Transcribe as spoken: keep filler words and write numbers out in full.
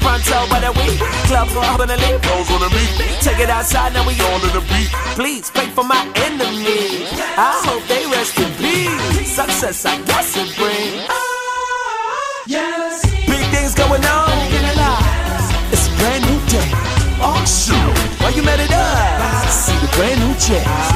pronto, but a week. Club for up on the leap. Those on the beat. Take it outside, now we all in the beat. Please pray for my enemies. I hope they rest in peace. Success, I guess it brings. Yes. Big things going on. It's a brand new day. Oh shoot, why you mad at us? See the brand new J's.